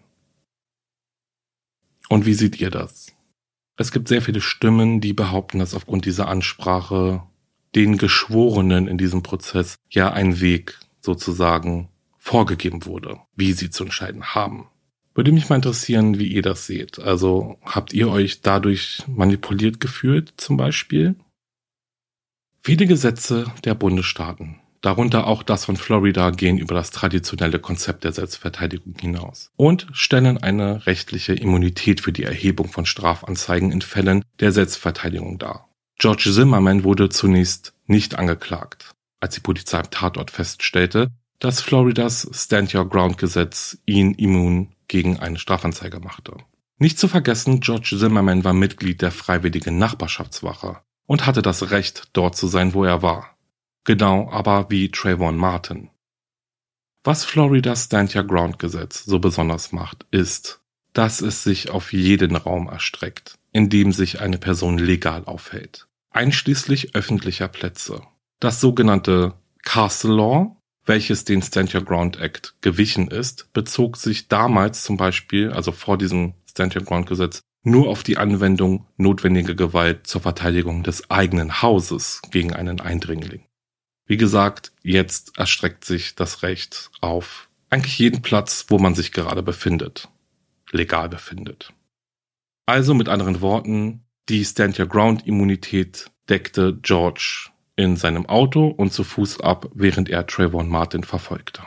[SPEAKER 1] Und wie seht ihr das? Es gibt sehr viele Stimmen, die behaupten, dass aufgrund dieser Ansprache den Geschworenen in diesem Prozess ja ein Weg sozusagen vorgegeben wurde, wie sie zu entscheiden haben. Würde mich mal interessieren, wie ihr das seht. Also habt ihr euch dadurch manipuliert gefühlt zum Beispiel? Viele Gesetze der Bundesstaaten, darunter auch das von Florida, gehen über das traditionelle Konzept der Selbstverteidigung hinaus und stellen eine rechtliche Immunität für die Erhebung von Strafanzeigen in Fällen der Selbstverteidigung dar. George Zimmerman wurde zunächst nicht angeklagt, als die Polizei am Tatort feststellte, dass Floridas Stand-Your-Ground-Gesetz ihn immun gegen eine Strafanzeige machte. Nicht zu vergessen, George Zimmerman war Mitglied der Freiwilligen Nachbarschaftswache und hatte das Recht, dort zu sein, wo er war. Genau aber wie Trayvon Martin. Was Floridas Stand-Your-Ground-Gesetz so besonders macht, ist, dass es sich auf jeden Raum erstreckt, in dem sich eine Person legal aufhält, einschließlich öffentlicher Plätze. Das sogenannte Castle Law, welches den Stand-Your-Ground Act gewichen ist, bezog sich damals zum Beispiel, also vor diesem Stand-Your-Ground-Gesetz, nur auf die Anwendung notwendiger Gewalt zur Verteidigung des eigenen Hauses gegen einen Eindringling. Wie gesagt, jetzt erstreckt sich das Recht auf eigentlich jeden Platz, wo man sich gerade befindet, legal befindet. Also mit anderen Worten, die Stand-Your-Ground-Immunität deckte George in seinem Auto und zu Fuß ab, während er Trayvon Martin verfolgte.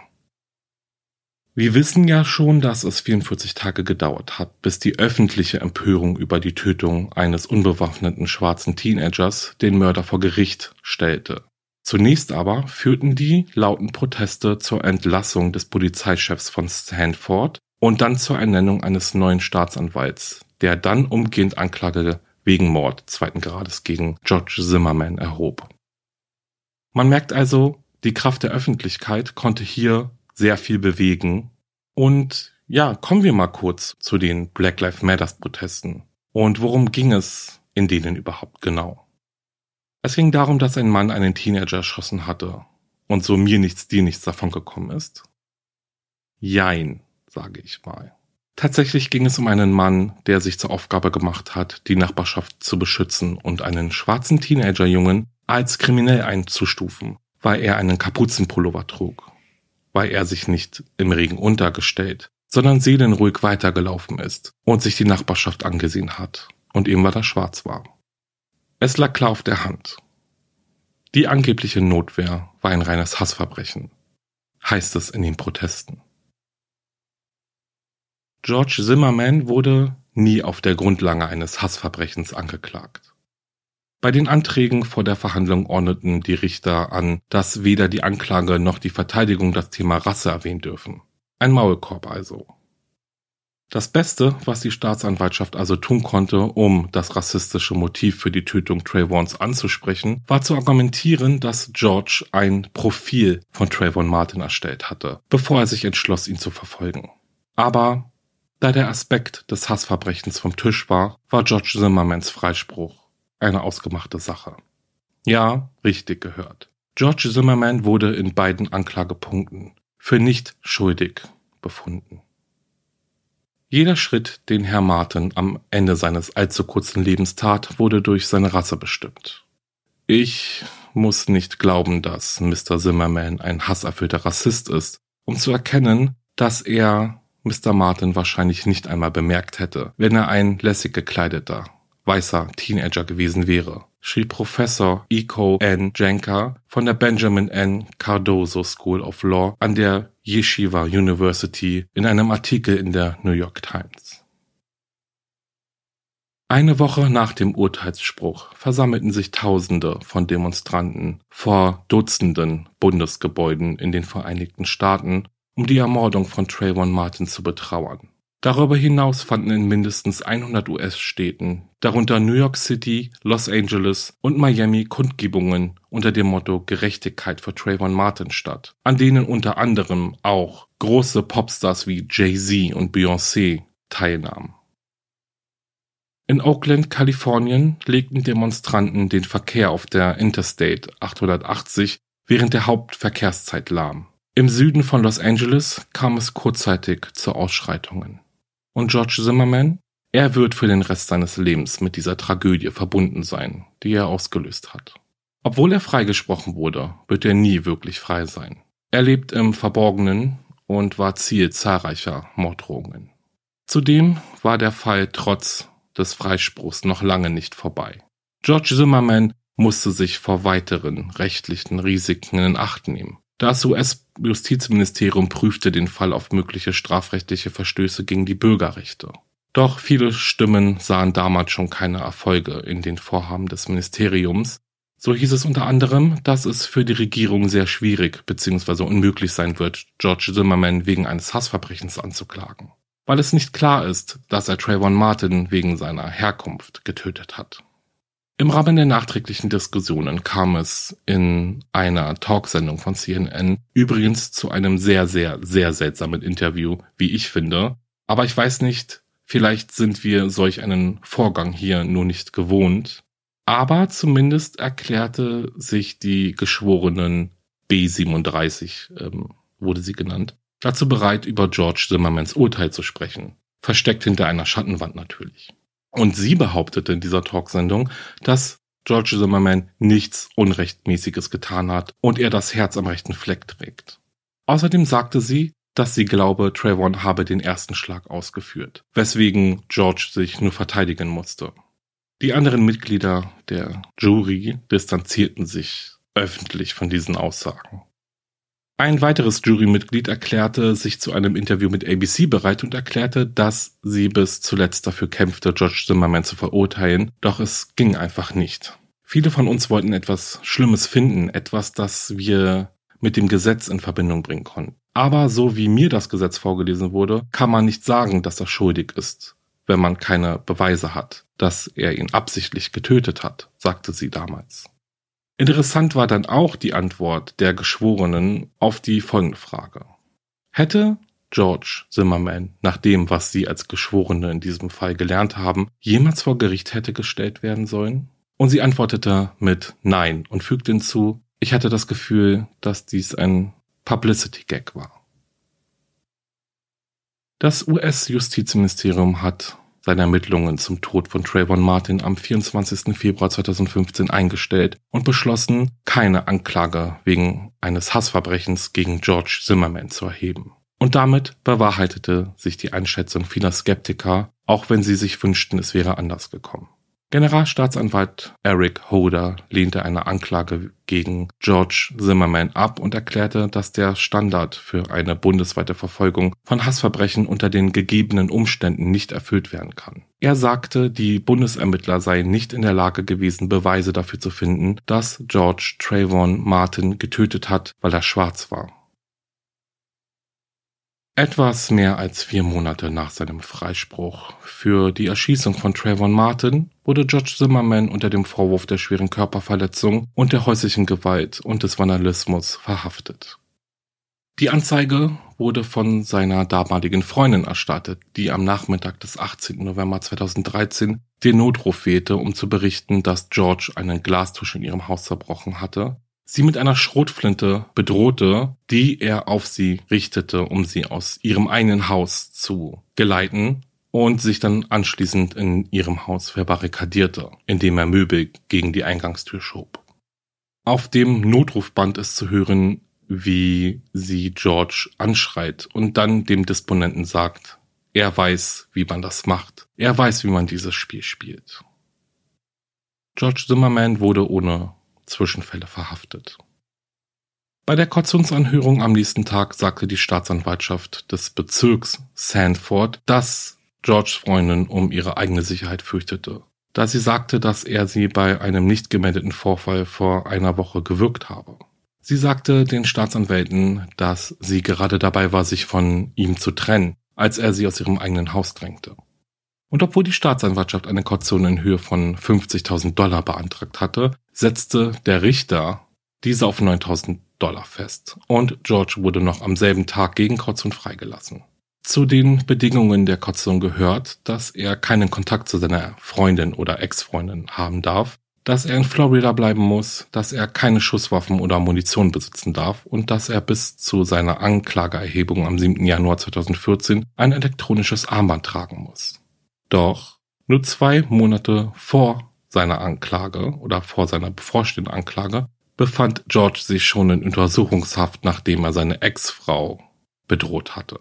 [SPEAKER 1] Wir wissen ja schon, dass es 44 Tage gedauert hat, bis die öffentliche Empörung über die Tötung eines unbewaffneten schwarzen Teenagers den Mörder vor Gericht stellte. Zunächst aber führten die lauten Proteste zur Entlassung des Polizeichefs von Sanford und dann zur Ernennung eines neuen Staatsanwalts, der dann umgehend Anklage wegen Mord zweiten Grades gegen George Zimmerman erhob. Man merkt also, die Kraft der Öffentlichkeit konnte hier sehr viel bewegen. Und ja, kommen wir mal kurz zu den Black Lives Matter Protesten. Und worum ging es in denen überhaupt genau? Es ging darum, dass ein Mann einen Teenager erschossen hatte und so mir nichts, dir nichts davon gekommen ist. Jein, sage ich mal. Tatsächlich ging es um einen Mann, der sich zur Aufgabe gemacht hat, die Nachbarschaft zu beschützen und einen schwarzen Teenagerjungen als kriminell einzustufen, weil er einen Kapuzenpullover trug, weil er sich nicht im Regen untergestellt, sondern seelenruhig weitergelaufen ist und sich die Nachbarschaft angesehen hat und eben weil er schwarz war. Es lag klar auf der Hand. Die angebliche Notwehr war ein reines Hassverbrechen, heißt es in den Protesten. George Zimmerman wurde nie auf der Grundlage eines Hassverbrechens angeklagt. Bei den Anträgen vor der Verhandlung ordneten die Richter an, dass weder die Anklage noch die Verteidigung das Thema Rasse erwähnen dürfen. Ein Maulkorb also. Das Beste, was die Staatsanwaltschaft also tun konnte, um das rassistische Motiv für die Tötung Trayvons anzusprechen, war zu argumentieren, dass George ein Profil von Trayvon Martin erstellt hatte, bevor er sich entschloss, ihn zu verfolgen. Aber da der Aspekt des Hassverbrechens vom Tisch war, war George Zimmermans Freispruch eine ausgemachte Sache. Ja, richtig gehört. George Zimmerman wurde in beiden Anklagepunkten für nicht schuldig befunden. Jeder Schritt, den Herr Martin am Ende seines allzu kurzen Lebens tat, wurde durch seine Rasse bestimmt. Ich muss nicht glauben, dass Mr. Zimmerman ein hasserfüllter Rassist ist, um zu erkennen, dass er Mr. Martin wahrscheinlich nicht einmal bemerkt hätte, wenn er ein lässig gekleideter, weißer Teenager gewesen wäre, schrieb Professor Iko N. Jenka von der Benjamin N. Cardozo School of Law an der Yeshiva University in einem Artikel in der New York Times. Eine Woche nach dem Urteilsspruch versammelten sich Tausende von Demonstranten vor Dutzenden Bundesgebäuden in den Vereinigten Staaten, um die Ermordung von Trayvon Martin zu betrauern. Darüber hinaus fanden in mindestens 100 US-Städten, darunter New York City, Los Angeles und Miami, Kundgebungen unter dem Motto Gerechtigkeit für Trayvon Martin statt, an denen unter anderem auch große Popstars wie Jay-Z und Beyoncé teilnahmen. In Oakland, Kalifornien, legten Demonstranten den Verkehr auf der Interstate 880 während der Hauptverkehrszeit lahm. Im Süden von Los Angeles kam es kurzzeitig zu Ausschreitungen. Und George Zimmerman? Er wird für den Rest seines Lebens mit dieser Tragödie verbunden sein, die er ausgelöst hat. Obwohl er freigesprochen wurde, wird er nie wirklich frei sein. Er lebt im Verborgenen und war Ziel zahlreicher Morddrohungen. Zudem war der Fall trotz des Freispruchs noch lange nicht vorbei. George Zimmerman musste sich vor weiteren rechtlichen Risiken in Acht nehmen. Das US-Justizministerium prüfte den Fall auf mögliche strafrechtliche Verstöße gegen die Bürgerrechte. Doch viele Stimmen sahen damals schon keine Erfolge in den Vorhaben des Ministeriums, So hieß es unter anderem, dass es für die Regierung sehr schwierig bzw. unmöglich sein wird, George Zimmerman wegen eines Hassverbrechens anzuklagen, weil es nicht klar ist, dass er Trayvon Martin wegen seiner Herkunft getötet hat. Im Rahmen der nachträglichen Diskussionen kam es in einer Talksendung von CNN übrigens zu einem sehr, sehr, sehr seltsamen Interview, wie ich finde. Aber ich weiß nicht, vielleicht sind wir solch einen Vorgang hier nur nicht gewohnt. Aber zumindest erklärte sich die geschworenen B37, wurde sie genannt, dazu bereit, über George Zimmermans Urteil zu sprechen. Versteckt hinter einer Schattenwand natürlich. Und sie behauptete in dieser Talksendung, dass George Zimmerman nichts Unrechtmäßiges getan hat und er das Herz am rechten Fleck trägt. Außerdem sagte sie, dass sie glaube, Trayvon habe den ersten Schlag ausgeführt, weswegen George sich nur verteidigen musste. Die anderen Mitglieder der Jury distanzierten sich öffentlich von diesen Aussagen. Ein weiteres Jurymitglied erklärte sich zu einem Interview mit ABC bereit und erklärte, dass sie bis zuletzt dafür kämpfte, George Zimmerman zu verurteilen, doch es ging einfach nicht. Viele von uns wollten etwas Schlimmes finden, etwas, das wir mit dem Gesetz in Verbindung bringen konnten. Aber so wie mir das Gesetz vorgelesen wurde, kann man nicht sagen, dass er schuldig ist, wenn man keine Beweise hat, dass er ihn absichtlich getötet hat, sagte sie damals. Interessant war dann auch die Antwort der Geschworenen auf die folgende Frage. Hätte George Zimmerman, nach dem, was sie als Geschworene in diesem Fall gelernt haben, jemals vor Gericht hätte gestellt werden sollen? Und sie antwortete mit Nein und fügte hinzu, ich hatte das Gefühl, dass dies ein Publicity-Gag war. Das US-Justizministerium hat seine Ermittlungen zum Tod von Trayvon Martin am 24. Februar 2015 eingestellt und beschlossen, keine Anklage wegen eines Hassverbrechens gegen George Zimmerman zu erheben. Und damit bewahrheitete sich die Einschätzung vieler Skeptiker, auch wenn sie sich wünschten, es wäre anders gekommen. Generalstaatsanwalt Eric Holder lehnte eine Anklage gegen George Zimmerman ab und erklärte, dass der Standard für eine bundesweite Verfolgung von Hassverbrechen unter den gegebenen Umständen nicht erfüllt werden kann. Er sagte, die Bundesermittler seien nicht in der Lage gewesen, Beweise dafür zu finden, dass George Trayvon Martin getötet hat, weil er schwarz war. Etwas mehr als 4 Monate nach seinem Freispruch für die Erschießung von Trayvon Martin wurde George Zimmerman unter dem Vorwurf der schweren Körperverletzung und der häuslichen Gewalt und des Vandalismus verhaftet. Die Anzeige wurde von seiner damaligen Freundin erstattet, die am Nachmittag des 18. November 2013 den Notruf wählte, um zu berichten, dass George einen Glastisch in ihrem Haus zerbrochen hatte, sie mit einer Schrotflinte bedrohte, die er auf sie richtete, um sie aus ihrem eigenen Haus zu geleiten und sich dann anschließend in ihrem Haus verbarrikadierte, indem er Möbel gegen die Eingangstür schob. Auf dem Notrufband ist zu hören, wie sie George anschreit und dann dem Disponenten sagt, er weiß, wie man das macht, er weiß, wie man dieses Spiel spielt. George Zimmerman wurde ohne Zwischenfälle verhaftet. Bei der Kautionsanhörung am nächsten Tag sagte die Staatsanwaltschaft des Bezirks Sanford, dass Georges Freundin um ihre eigene Sicherheit fürchtete, da sie sagte, dass er sie bei einem nicht gemeldeten Vorfall vor einer Woche gewürgt habe. Sie sagte den Staatsanwälten, dass sie gerade dabei war, sich von ihm zu trennen, als er sie aus ihrem eigenen Haus drängte. Und obwohl die Staatsanwaltschaft eine Kaution in Höhe von $50.000 beantragt hatte, setzte der Richter diese auf $9.000 fest und George wurde noch am selben Tag gegen Kaution freigelassen. Zu den Bedingungen der Kaution gehört, dass er keinen Kontakt zu seiner Freundin oder Ex-Freundin haben darf, dass er in Florida bleiben muss, dass er keine Schusswaffen oder Munition besitzen darf und dass er bis zu seiner Anklageerhebung am 7. Januar 2014 ein elektronisches Armband tragen muss. Doch nur 2 Monate vor seiner Anklage oder vor seiner bevorstehenden Anklage befand George sich schon in Untersuchungshaft, nachdem er seine Ex-Frau bedroht hatte.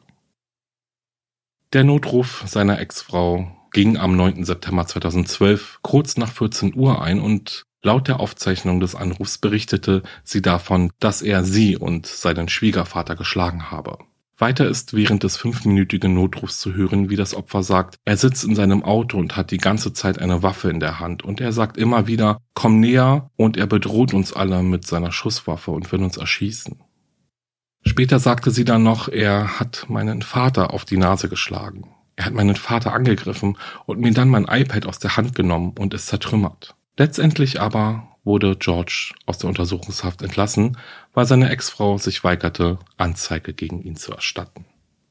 [SPEAKER 1] Der Notruf seiner Ex-Frau ging am 9. September 2012 kurz nach 14 Uhr ein und laut der Aufzeichnung des Anrufs berichtete sie davon, dass er sie und seinen Schwiegervater geschlagen habe. Weiter ist während des 5-minütigen Notrufs zu hören, wie das Opfer sagt, er sitzt in seinem Auto und hat die ganze Zeit eine Waffe in der Hand und er sagt immer wieder, komm näher, und er bedroht uns alle mit seiner Schusswaffe und will uns erschießen. Später sagte sie dann noch, er hat meinen Vater auf die Nase geschlagen. Er hat meinen Vater angegriffen und mir dann mein iPad aus der Hand genommen und es zertrümmert. Letztendlich aber wurde George aus der Untersuchungshaft entlassen, weil seine Ex-Frau sich weigerte, Anzeige gegen ihn zu erstatten.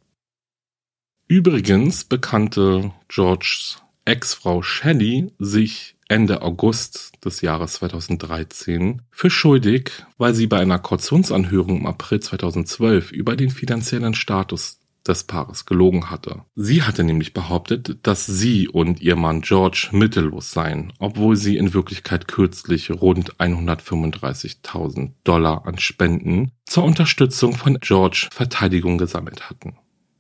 [SPEAKER 1] Übrigens bekannte Georges Ex-Frau Shelley sich Ende August des Jahres 2013 für schuldig, weil sie bei einer Kautionsanhörung im April 2012 über den finanziellen Status des Paares gelogen hatte. Sie hatte nämlich behauptet, dass sie und ihr Mann George mittellos seien, obwohl sie in Wirklichkeit kürzlich rund $135.000 an Spenden zur Unterstützung von George' Verteidigung gesammelt hatten.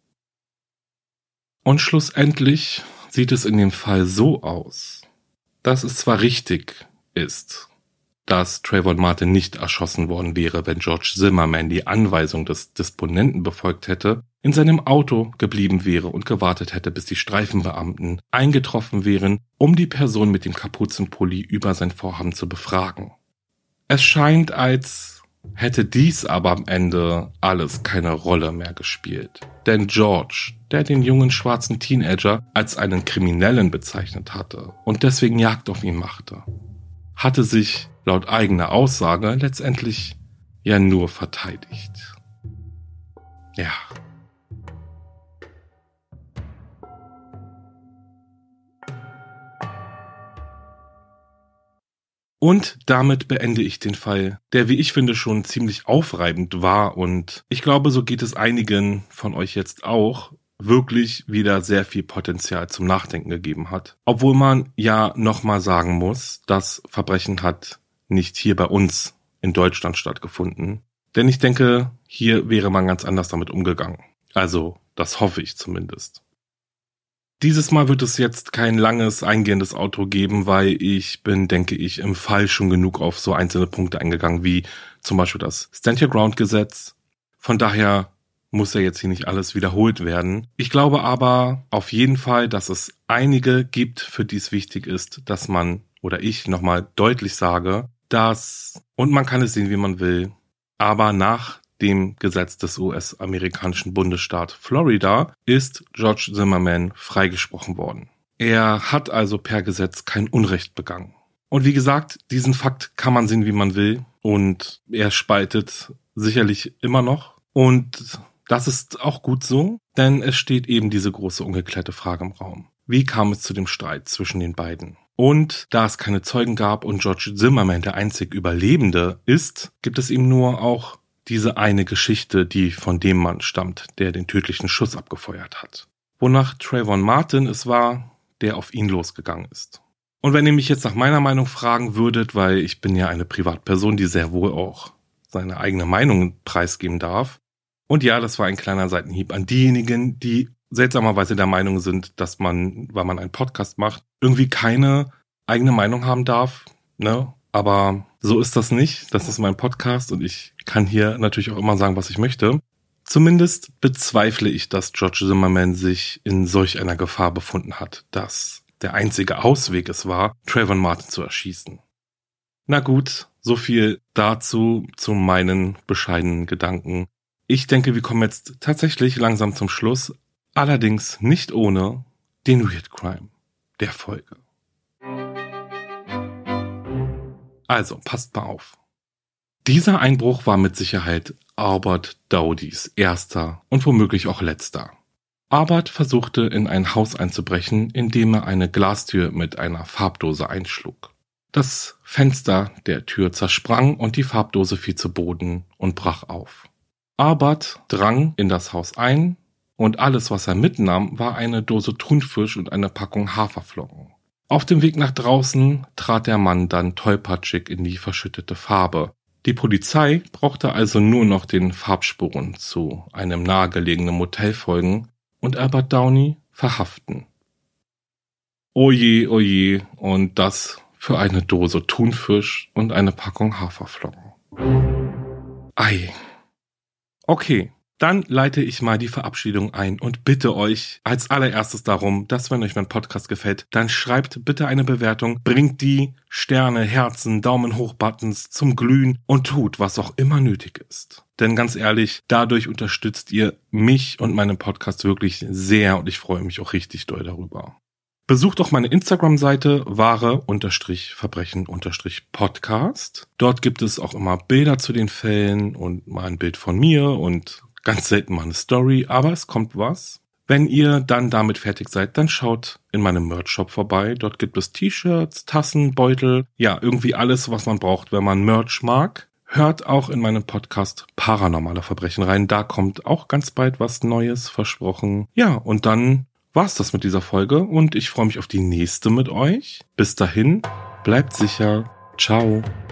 [SPEAKER 1] Und schlussendlich sieht es in dem Fall so aus, dass es zwar richtig ist, dass Trayvon Martin nicht erschossen worden wäre, wenn George Zimmerman die Anweisung des Disponenten befolgt hätte, in seinem Auto geblieben wäre und gewartet hätte, bis die Streifenbeamten eingetroffen wären, um die Person mit dem Kapuzenpulli über sein Vorhaben zu befragen. Es scheint, als hätte dies aber am Ende alles keine Rolle mehr gespielt. Denn George, der den jungen schwarzen Teenager als einen Kriminellen bezeichnet hatte und deswegen Jagd auf ihn machte, hatte sich laut eigener Aussage letztendlich ja nur verteidigt. Ja. Und damit beende ich den Fall, der, wie ich finde, schon ziemlich aufreibend war, und ich glaube, so geht es einigen von euch jetzt auch, wirklich wieder sehr viel Potenzial zum Nachdenken gegeben hat. Obwohl man ja nochmal sagen muss, das Verbrechen hat nicht hier bei uns in Deutschland stattgefunden. Denn ich denke, hier wäre man ganz anders damit umgegangen. Also, das hoffe ich zumindest. Dieses Mal wird es jetzt kein langes, eingehendes Outro geben, weil ich bin, denke ich, im Fall schon genug auf so einzelne Punkte eingegangen, wie zum Beispiel das Stand-Your-Ground-Gesetz. Von daher muss ja jetzt hier nicht alles wiederholt werden. Ich glaube aber auf jeden Fall, dass es einige gibt, für die es wichtig ist, dass man oder ich nochmal deutlich sage, dass, und man kann es sehen, wie man will, aber nach dem Gesetz des US-amerikanischen Bundesstaats Florida ist George Zimmerman freigesprochen worden. Er hat also per Gesetz kein Unrecht begangen. Und wie gesagt, diesen Fakt kann man sehen, wie man will, und er spaltet sicherlich immer noch, und das ist auch gut so, denn es steht eben diese große ungeklärte Frage im Raum. Wie kam es zu dem Streit zwischen den beiden? Und da es keine Zeugen gab und George Zimmerman der einzig Überlebende ist, gibt es ihm nur auch diese eine Geschichte, die von dem Mann stammt, der den tödlichen Schuss abgefeuert hat. Wonach Trayvon Martin es war, der auf ihn losgegangen ist. Und wenn ihr mich jetzt nach meiner Meinung fragen würdet, weil ich bin ja eine Privatperson, die sehr wohl auch seine eigene Meinung preisgeben darf. Und ja, das war ein kleiner Seitenhieb an diejenigen, die seltsamerweise der Meinung sind, dass man, weil man einen Podcast macht, irgendwie keine eigene Meinung haben darf, ne? Aber so ist das nicht. Das ist mein Podcast und ich kann hier natürlich auch immer sagen, was ich möchte. Zumindest bezweifle ich, dass George Zimmerman sich in solch einer Gefahr befunden hat, dass der einzige Ausweg es war, Trayvon Martin zu erschießen. Na gut, so viel dazu, zu meinen bescheidenen Gedanken. Ich denke, wir kommen jetzt tatsächlich langsam zum Schluss, allerdings nicht ohne den Weird Crime der Folge. Also, passt mal auf. Dieser Einbruch war mit Sicherheit Albert Dowdys erster und womöglich auch letzter. Albert versuchte, in ein Haus einzubrechen, indem er eine Glastür mit einer Farbdose einschlug. Das Fenster der Tür zersprang und die Farbdose fiel zu Boden und brach auf. Albert drang in das Haus ein und alles, was er mitnahm, war eine Dose Thunfisch und eine Packung Haferflocken. Auf dem Weg nach draußen trat der Mann dann tollpatschig in die verschüttete Farbe. Die Polizei brauchte also nur noch den Farbspuren zu einem nahegelegenen Motel folgen und Albert Downey verhaften. Oje, und das für eine Dose Thunfisch und eine Packung Haferflocken. Ei. Okay, Dann leite ich mal die Verabschiedung ein und bitte euch als allererstes darum, dass wenn euch mein Podcast gefällt, dann schreibt bitte eine Bewertung, bringt die Sterne, Herzen, Daumen hoch Buttons zum Glühen und tut, was auch immer nötig ist. Denn ganz ehrlich, dadurch unterstützt ihr mich und meinen Podcast wirklich sehr und ich freue mich auch richtig doll darüber. Besucht auch meine Instagram-Seite wahre-verbrechen-podcast. Dort gibt es auch immer Bilder zu den Fällen und mal ein Bild von mir und ganz selten mal eine Story, aber es kommt was. Wenn ihr dann damit fertig seid, dann schaut in meinem Merch-Shop vorbei. Dort gibt es T-Shirts, Tassen, Beutel, ja, irgendwie alles, was man braucht, wenn man Merch mag. Hört auch in meinem Podcast Paranormale Verbrechen rein. Da kommt auch ganz bald was Neues, versprochen. Ja, und dann war's das mit dieser Folge und ich freue mich auf die nächste mit euch. Bis dahin, bleibt sicher. Ciao.